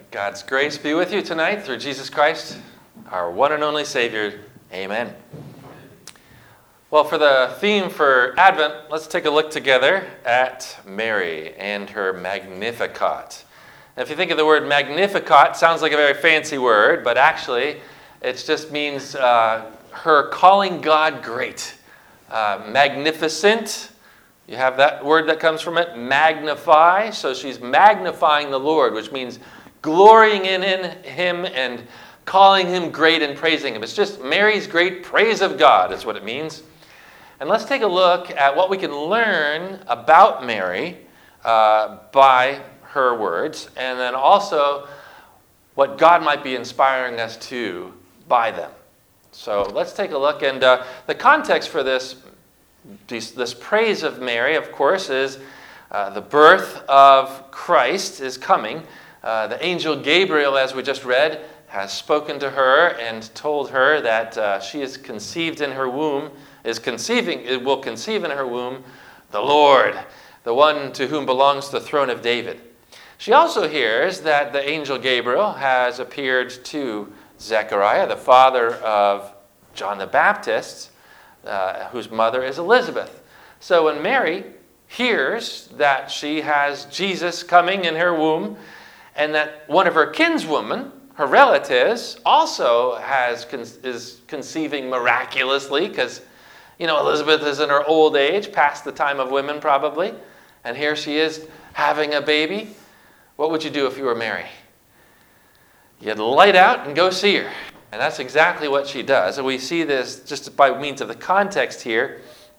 God's grace be with you tonight through Jesus Christ, our one and only Savior. Amen. Well, for the theme for Advent, let's take a look together at Mary and her Magnificat. Now, if you think of the word Magnificat, it sounds like a very fancy word, but actually it just means her calling God great. Magnificent. You have that word that comes from it, magnify. So she's magnifying the Lord, which means glorying in him and calling him great and praising him. It's just Mary's great praise of God is what it means. And let's take a look at what we can learn about Mary by her words, and then also what God might be inspiring us to by them. So let's take a look. And the context for this praise of Mary, of course, is the birth of Christ is coming. The angel Gabriel, as we just read, has spoken to her and told her that she is conceived in her womb, will conceive in her womb the Lord, the one to whom belongs the throne of David. She also hears that the angel Gabriel has appeared to Zechariah, the father of John the Baptist, whose mother is Elizabeth. So when Mary hears that she has Jesus coming in her womb, and that one of her kinswomen, her relatives, also is conceiving miraculously, because Elizabeth is in her old age, past the time of women probably, and here she is having a baby. What would you do if you were Mary? You'd light out and go see her. And that's exactly what she does. And we see this just by means of the context here.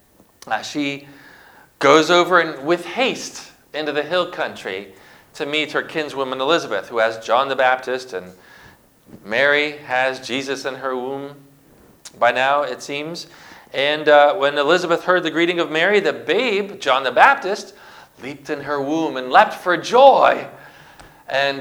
She goes over with haste into the hill country to meet her kinswoman Elizabeth, who has John the Baptist, and Mary has Jesus in her womb by now, it seems. And when Elizabeth heard the greeting of Mary, the babe, John the Baptist, leaped in her womb and leapt for joy. And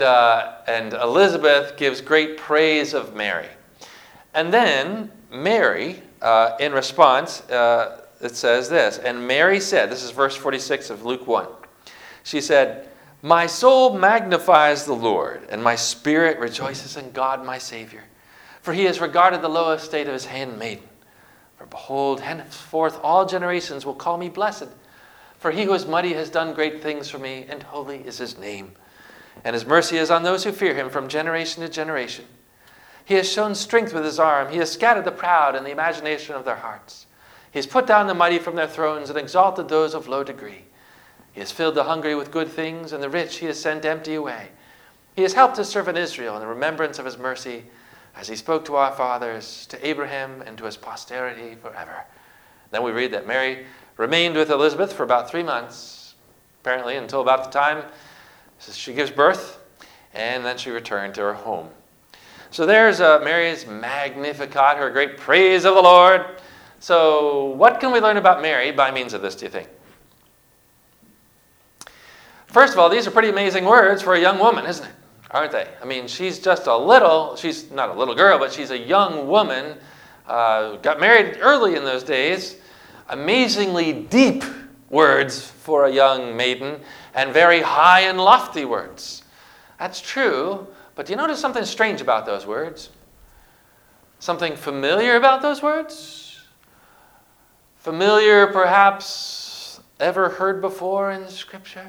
Elizabeth gives great praise of Mary. And then Mary, in response, it says this, and Mary said, this is verse 46 of Luke 1, she said, "My soul magnifies the Lord, and my spirit rejoices in God my Savior. For he has regarded the low estate of his handmaiden. For behold, henceforth all generations will call me blessed. For he who is mighty has done great things for me, and holy is his name. And his mercy is on those who fear him from generation to generation. He has shown strength with his arm. He has scattered the proud in the imagination of their hearts. He has put down the mighty from their thrones and exalted those of low degree. He has filled the hungry with good things, and the rich he has sent empty away. He has helped his servant Israel in the remembrance of his mercy, as he spoke to our fathers, to Abraham, and to his posterity forever." Then we read that Mary remained with Elizabeth for about 3 months, apparently until about the time she gives birth, and then she returned to her home. So there's Mary's Magnificat, her great praise of the Lord. So what can we learn about Mary by means of this, do you think? First of all, these are pretty amazing words for a young woman, isn't it? Aren't they? I mean, she's not a little girl, but she's a young woman, got married early in those days. Amazingly deep words for a young maiden, and very high and lofty words. That's true, but do you notice something strange about those words? Something familiar about those words? Familiar, perhaps, ever heard before in Scripture?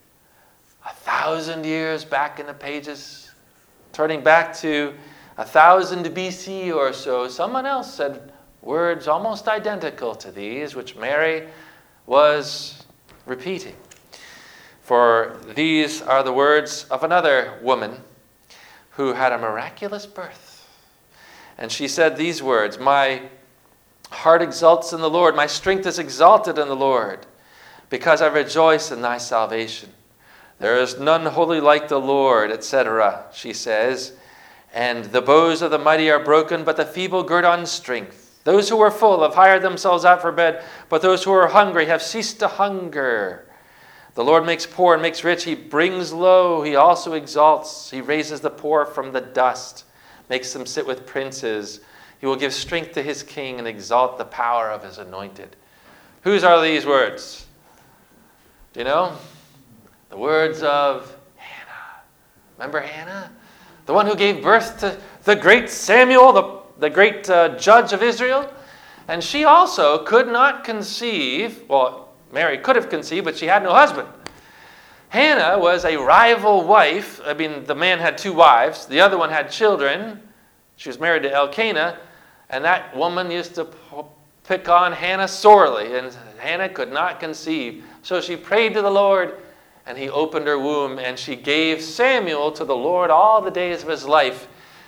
1,000 years back in the pages, turning back to 1000 BC or so, someone else said words almost identical to these, which Mary was repeating. For these are the words of another woman who had a miraculous birth. And she said these words, "My heart exults in the Lord, my strength is exalted in the Lord, because I rejoice in thy salvation. There is none holy like the Lord," etc., she says. "And the bows of the mighty are broken, but the feeble gird on strength. Those who were full have hired themselves out for bed, but those who are hungry have ceased to hunger. The Lord makes poor and makes rich. He brings low. He also exalts. He raises the poor from the dust, makes them sit with princes. He will give strength to his king and exalt the power of his anointed." Whose are these words? Do you know? The words of Hannah. Remember Hannah? the one who gave birth to the great Samuel, the great judge of Israel. And she also could not conceive. Well, Mary could have conceived, but she had no husband. Hannah was a rival wife. I mean, the man had 2 wives. The other one had children. She was married to Elkanah, and that woman used to pick on Hannah sorely, and Hannah could not conceive. So she prayed to the Lord, and he opened her womb, and she gave Samuel to the Lord all the days of his life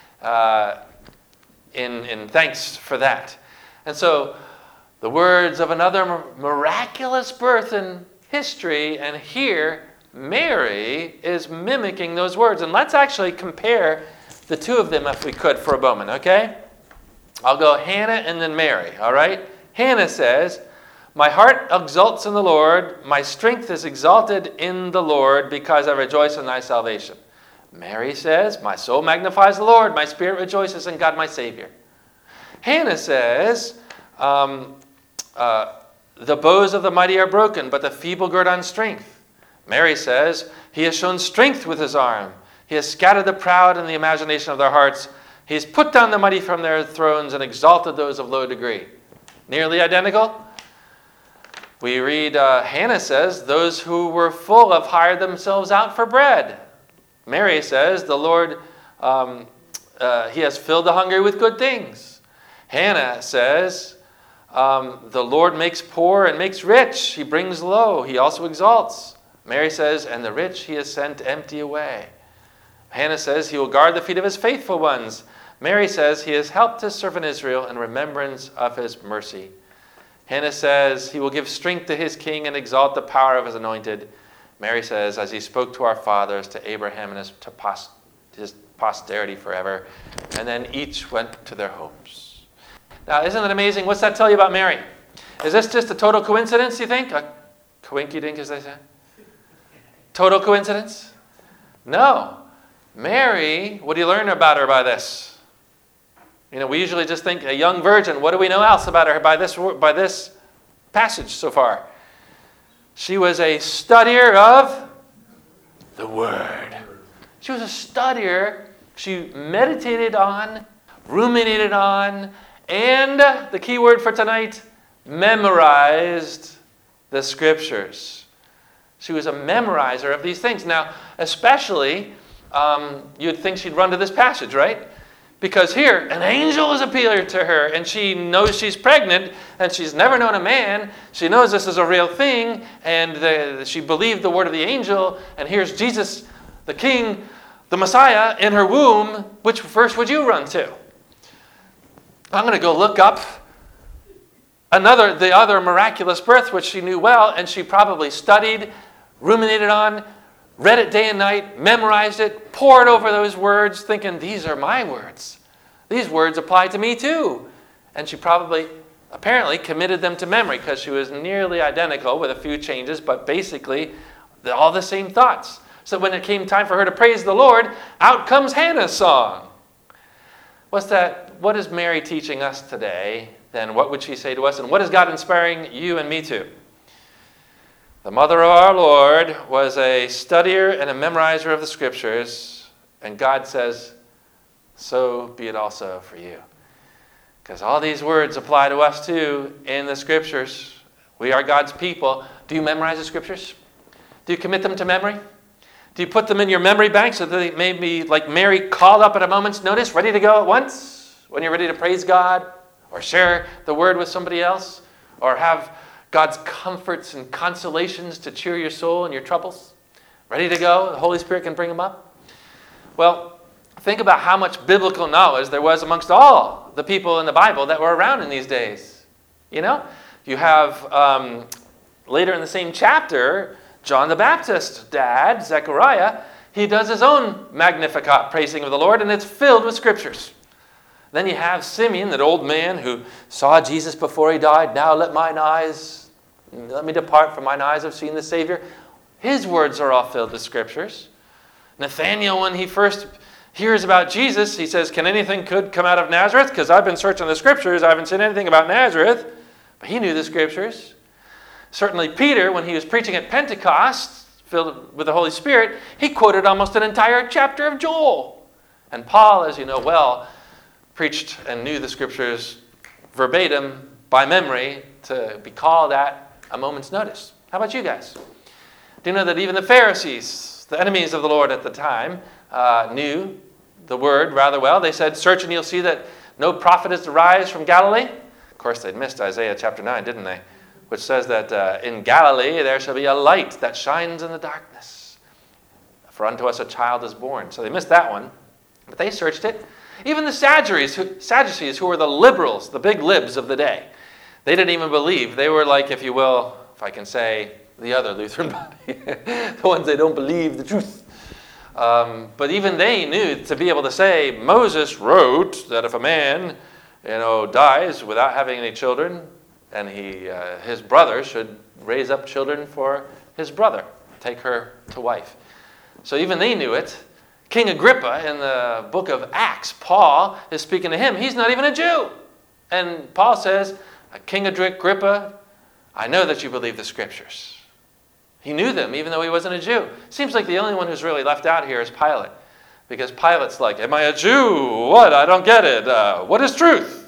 in thanks for that. And so the words of another miraculous birth in history, and here Mary is mimicking those words. And let's actually compare the 2 of them if we could for a moment, okay? I'll go Hannah and then Mary, all right? Hannah says, "My heart exults in the Lord. My strength is exalted in the Lord because I rejoice in thy salvation." Mary says, "My soul magnifies the Lord. My spirit rejoices in God my Savior." Hannah says, "The bows of the mighty are broken, but the feeble gird on strength." Mary says, "He has shown strength with his arm. He has scattered the proud in the imagination of their hearts. He has put down the mighty from their thrones and exalted those of low degree." Nearly identical. We read, Hannah says, "Those who were full have hired themselves out for bread." Mary says, "The Lord, he has filled the hungry with good things." Hannah says, "The Lord makes poor and makes rich. He brings low. He also exalts." Mary says, "And the rich he has sent empty away." Hannah says, "He will guard the feet of his faithful ones." Mary says, "He has helped his servant Israel in remembrance of his mercy." Hannah says, "He will give strength to his king and exalt the power of his anointed." Mary says, "As he spoke to our fathers, to Abraham and his posterity forever." And then each went to their homes. Now, isn't it amazing? What's that tell you about Mary? Is this just a total coincidence, you think? A coinky-dink, as they say? Total coincidence? No. Mary, what do you learn about her by this? You know, we usually just think a young virgin. What do we know else about her by this passage so far? She was a studier of the Word. She was a studier. She meditated on, ruminated on, and the key word for tonight, memorized the Scriptures. She was a memorizer of these things. Now, especially, you'd think she'd run to this passage, right? Because here, an angel is appearing to her, and she knows she's pregnant, and she's never known a man. She knows this is a real thing, and she believed the word of the angel, and here's Jesus, the King, the Messiah, in her womb. Which verse would you run to? I'm going to go look up the other miraculous birth, which she knew well, and she probably studied, ruminated on, read it day and night, memorized it, pored over those words, thinking, these are my words. These words apply to me too. And she apparently committed them to memory because she was nearly identical with a few changes, but basically all the same thoughts. So when it came time for her to praise the Lord, out comes Hannah's song. What's that? What is Mary teaching us today? Then what would she say to us? And what is God inspiring you and me to? The mother of our Lord was a studier and a memorizer of the Scriptures. And God says, so be it also for you. Because all these words apply to us too in the Scriptures. We are God's people. Do you memorize the Scriptures? Do you commit them to memory? Do you put them in your memory bank so that they may be like Mary, called up at a moment's notice, ready to go at once when you're ready to praise God or share the word with somebody else or have God's comforts and consolations to cheer your soul in your troubles? Ready to go? The Holy Spirit can bring them up? Well, think about how much biblical knowledge there was amongst all the people in the Bible that were around in these days. You know, you have later in the same chapter, John the Baptist's dad, Zechariah, he does his own Magnificat praising of the Lord, and it's filled with Scriptures. Then you have Simeon, that old man who saw Jesus before he died. Now let me depart from mine eyes have seen the Savior. His words are all filled with Scriptures. Nathanael, when he first hears about Jesus, he says, can anything good come out of Nazareth? Because I've been searching the Scriptures. I haven't seen anything about Nazareth. But he knew the Scriptures. Certainly Peter, when he was preaching at Pentecost, filled with the Holy Spirit, he quoted almost an entire chapter of Joel. And Paul, as you know well, preached and knew the scriptures verbatim by memory to be called at a moment's notice. How about you guys? Do you know that even the Pharisees, the enemies of the Lord at the time, knew the word rather well? They said, search and you'll see that no prophet is to rise from Galilee. Of course, they'd missed Isaiah chapter 9, didn't they? Which says that in Galilee there shall be a light that shines in the darkness. For unto us a child is born. So they missed that one, but they searched it. Even the Sadducees, who were the liberals, the big libs of the day, they didn't even believe. They were like, if you will, if I can say, the other Lutheran body, the ones that don't believe the truth. But even they knew to be able to say, Moses wrote that if a man, dies without having any children, and his brother should raise up children for his brother, take her to wife. So even they knew it. King Agrippa, in the book of Acts, Paul is speaking to him. He's not even a Jew. And Paul says, King Agrippa, I know that you believe the scriptures. He knew them, even though he wasn't a Jew. Seems like the only one who's really left out here is Pilate. Because Pilate's like, am I a Jew? What? I don't get it. What is truth?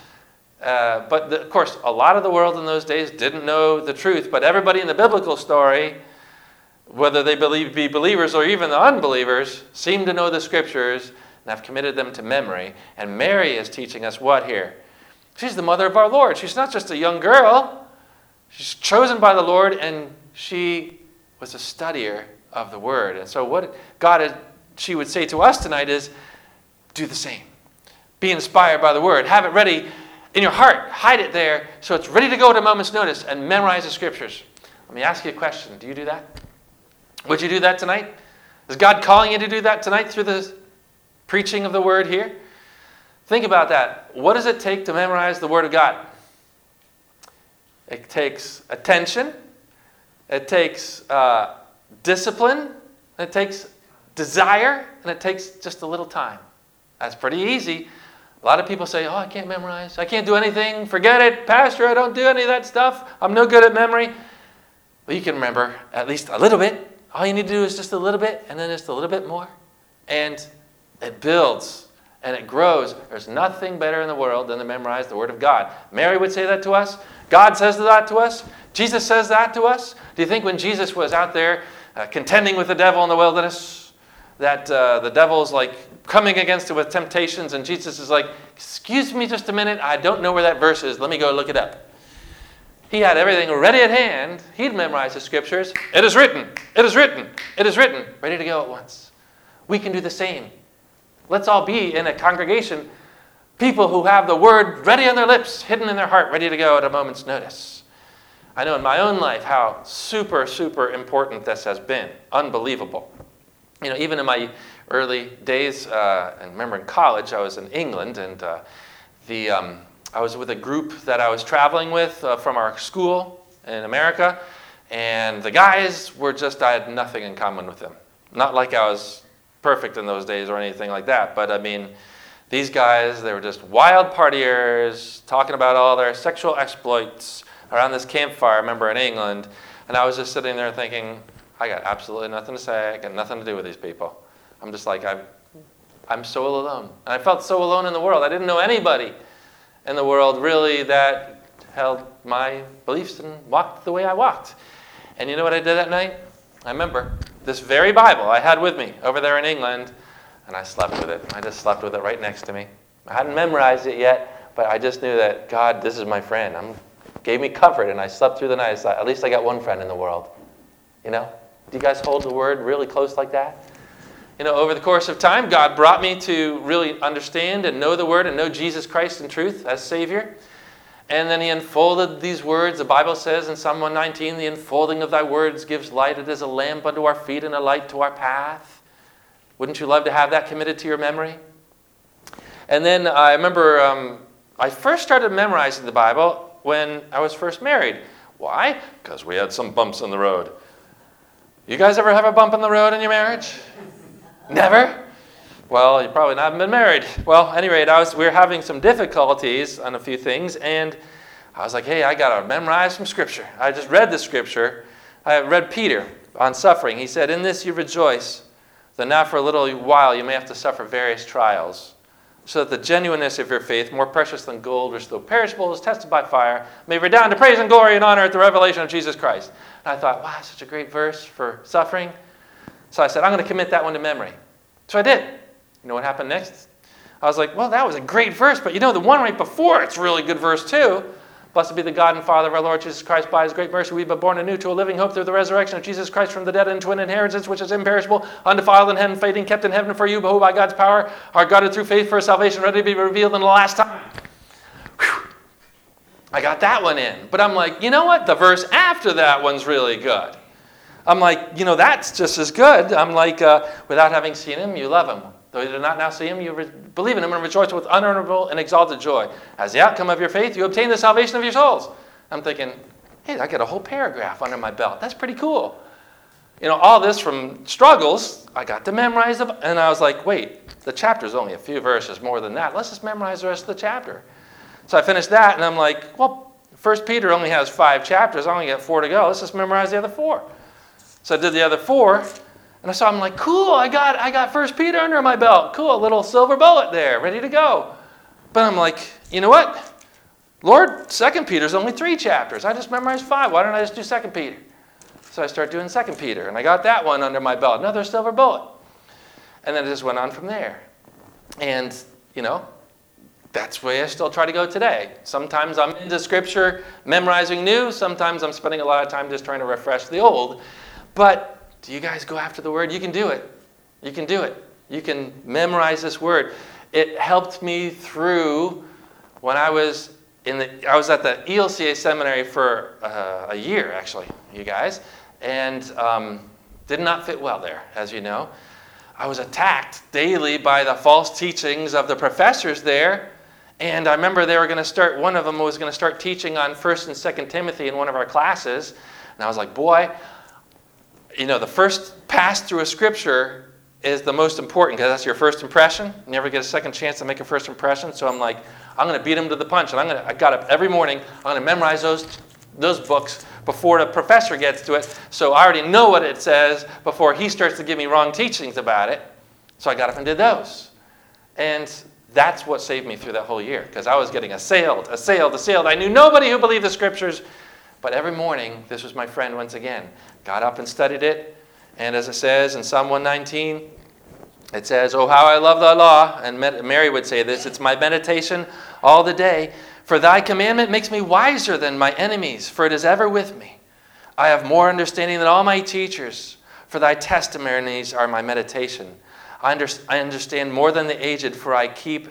Of course, a lot of the world in those days didn't know the truth. But everybody in the biblical story, whether they be believers or even the unbelievers, seem to know the scriptures and have committed them to memory. And Mary is teaching us what here? She's the mother of our Lord. She's not just a young girl. She's chosen by the Lord, and she was a studier of the Word. And so what she would say to us tonight is, do the same. Be inspired by the Word. Have it ready in your heart. Hide it there so it's ready to go at a moment's notice, and memorize the scriptures. Let me ask you a question. Do you do that? Would you do that tonight? Is God calling you to do that tonight through the preaching of the Word here? Think about that. What does it take to memorize the Word of God? It takes attention. It takes discipline. It takes desire. And it takes just a little time. That's pretty easy. A lot of people say, I can't memorize. I can't do anything. Forget it. Pastor, I don't do any of that stuff. I'm no good at memory. Well, you can remember at least a little bit. All you need to do is just a little bit, and then just a little bit more. And it builds, and it grows. There's nothing better in the world than to memorize the Word of God. Mary would say that to us. God says that to us. Jesus says that to us. Do you think when Jesus was out there contending with the devil in the wilderness, that the devil's like coming against it with temptations, and Jesus is like, excuse me just a minute, I don't know where that verse is. Let me go look it up. He had everything ready at hand. He'd memorized the scriptures. It is written. It is written. It is written. Ready to go at once. We can do the same. Let's all be in a congregation, people who have the word ready on their lips, hidden in their heart, ready to go at a moment's notice. I know in my own life how super, super important this has been. Unbelievable. Even in my early days, and remember in college, I was in England, and I was with a group that I was traveling with from our school in America, and the guys were I had nothing in common with them. Not like I was perfect in those days or anything like that, but I mean, these guys, they were just wild partiers, talking about all their sexual exploits around this campfire, I remember in England, and I was just sitting there thinking, I got absolutely nothing to say, I got nothing to do with these people. I'm just like, I'm so alone. And I felt so alone in the world. I didn't know anybody in the world really that held my beliefs and walked the way I walked. And you know what I did that night? I remember this very Bible I had with me over there in England, and I slept with it. I just slept with it right next to me. I hadn't memorized it yet, but I just knew that God, this is my friend. Gave me comfort, and I slept through the night. At least I got one friend in the world. Do you guys hold the Word really close like that? Over the course of time, God brought me to really understand and know the Word and know Jesus Christ in truth as Savior. And then He unfolded these words. The Bible says in Psalm 119, the unfolding of Thy words gives light. It is a lamp unto our feet and a light to our path. Wouldn't you love to have that committed to your memory? And then I remember I first started memorizing the Bible when I was first married. Why? Because we had some bumps in the road. You guys ever have a bump in the road in your marriage? Never? Well, you probably haven't been married. Well, at any rate, we were having some difficulties on a few things, and I was like, hey, I got to memorize some scripture. I just read the scripture. I read Peter on suffering. He said, in this you rejoice, Though now for a little while you may have to suffer various trials, so that the genuineness of your faith, more precious than gold, which though perishable is tested by fire, may redound to praise and glory and honor at the revelation of Jesus Christ. And I thought, wow, that's such a great verse for suffering. So I said, I'm going to commit that one to memory. So I did. You know what happened next? I was like, well, that was a great verse, but the one right before it's a really good verse too. Blessed be the God and Father of our Lord Jesus Christ. By his great mercy we've been born anew to a living hope through the resurrection of Jesus Christ from the dead into an inheritance which is imperishable, undefiled, and unfading, kept in heaven for you, who by God's power are guarded through faith for salvation, ready to be revealed in the last time. Whew. I got that one in. But I'm like, you know what? The verse after that one's really good. I'm like, that's just as good. I'm like, without having seen him, you love him. Though you do not now see him, you believe in him and rejoice with unearnable and exalted joy. As the outcome of your faith, you obtain the salvation of your souls. I'm thinking, hey, I got a whole paragraph under my belt. That's pretty cool. All this from struggles, I got to memorize them. And I was like, wait, the chapter's only a few verses more than that. Let's just memorize the rest of the chapter. So I finished that, and I'm like, well, 1 Peter only has 5 chapters. I only got 4 to go. Let's just memorize the other 4. So I did the other 4. And so I'm like, cool, I got 1 Peter under my belt. Cool, a little silver bullet there, ready to go. But I'm like, you know what? Lord, 2 Peter's only 3 chapters. I just memorized 5. Why don't I just do 2 Peter? So I started doing 2 Peter, and I got that one under my belt, another silver bullet. And then it just went on from there. And, that's the way I still try to go today. Sometimes I'm into Scripture, memorizing new. Sometimes I'm spending a lot of time just trying to refresh the old. But do you guys go after the Word? You can do it. You can do it. You can memorize this Word. It helped me through when I was at the ELCA seminary for a year, actually, you guys, and did not fit well there, as you know. I was attacked daily by the false teachings of the professors there, and I remember one of them was going to start teaching on 1 and 2 Timothy in one of our classes, and I was like, boy, the first pass through a scripture is the most important because that's your first impression. You never get a second chance to make a first impression. So I'm like, I'm going to beat him to the punch. And I got up every morning. I'm going to memorize those books before the professor gets to it. So I already know what it says before he starts to give me wrong teachings about it. So I got up and did those. And that's what saved me through that whole year because I was getting assailed. I knew nobody who believed the scriptures. But every morning, this was my friend once again. Got up and studied it. And as it says in Psalm 119, it says, oh, how I love thy law. And Mary would say this, it's my meditation all the day. For thy commandment makes me wiser than my enemies, for it is ever with me. I have more understanding than all my teachers, for thy testimonies are my meditation. I understand more than the aged, for I keep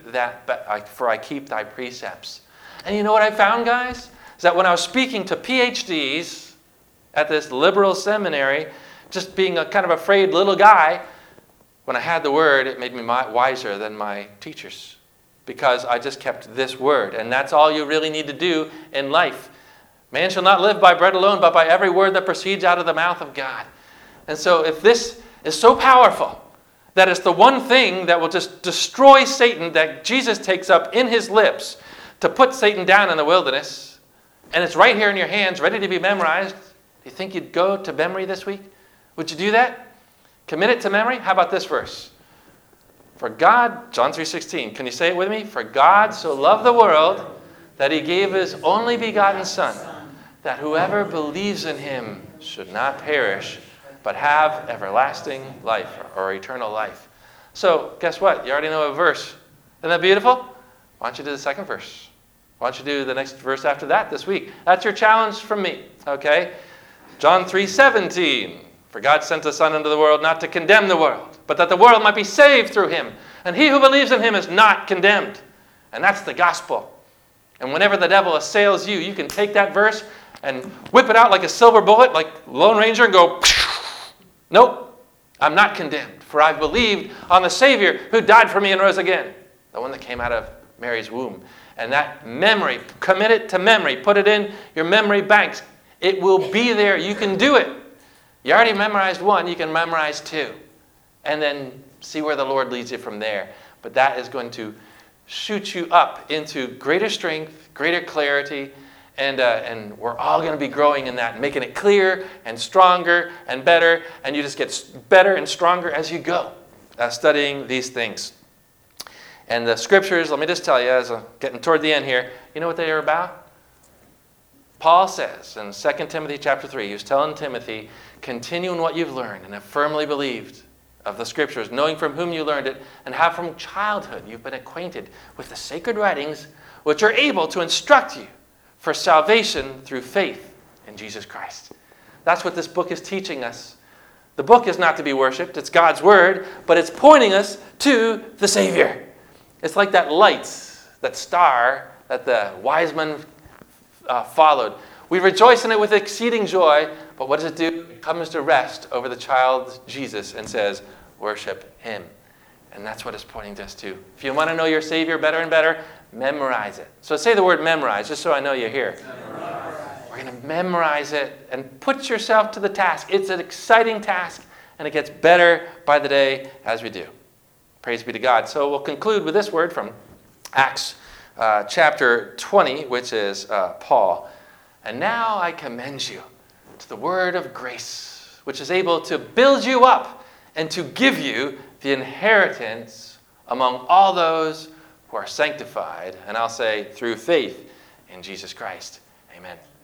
thy precepts. And you know what I found, guys? Is that when I was speaking to PhDs at this liberal seminary, just being a kind of afraid little guy, when I had the word, it made me wiser than my teachers because I just kept this word. And that's all you really need to do in life. Man shall not live by bread alone, but by every word that proceeds out of the mouth of God. And so if this is so powerful that it's the one thing that will just destroy Satan that Jesus takes up in his lips to put Satan down in the wilderness, and it's right here in your hands, ready to be memorized. Do you think you'd go to memory this week? Would you do that? Commit it to memory? How about this verse? For God, John 3:16, can you say it with me? For God so loved the world that he gave his only begotten Son, that whoever believes in him should not perish, but have everlasting life or eternal life. So, guess what? You already know a verse. Isn't that beautiful? Why don't you do the second verse? Why don't you do the next verse after that this week? That's your challenge from me, okay? John 3:17. For God sent the Son into the world not to condemn the world, but that the world might be saved through him. And he who believes in him is not condemned. And that's the gospel. And whenever the devil assails you, you can take that verse and whip it out like a silver bullet, like Lone Ranger, and go, nope, I'm not condemned. For I've believed on the Savior who died for me and rose again. The one that came out of Mary's womb. And that memory, commit it to memory. Put it in your memory banks. It will be there. You can do it. You already memorized 1. You can memorize 2. And then see where the Lord leads you from there. But that is going to shoot you up into greater strength, greater clarity, And we're all going to be growing in that and making it clear and stronger and better. And you just get better and stronger as you go, studying these things. And the scriptures, let me just tell you, as I'm getting toward the end here, you know what they are about? Paul says in 2 Timothy chapter 3, he was telling Timothy, continue in what you've learned and have firmly believed of the scriptures, knowing from whom you learned it, and how from childhood you've been acquainted with the sacred writings, which are able to instruct you for salvation through faith in Jesus Christ. That's what this book is teaching us. The book is not to be worshipped. It's God's word, but it's pointing us to the Savior. It's like that light, that star that the wise men followed. We rejoice in it with exceeding joy, but what does it do? It comes to rest over the child Jesus and says, worship him. And that's what it's pointing us to. If you want to know your Savior better and better, memorize it. So say the word memorize, just so I know you're here. Memorize. We're going to memorize it and put yourself to the task. It's an exciting task, and it gets better by the day as we do. Praise be to God. So we'll conclude with this word from Acts chapter 20, which is Paul. And now I commend you to the word of grace, which is able to build you up and to give you the inheritance among all those who are sanctified, and I'll say through faith in Jesus Christ. Amen.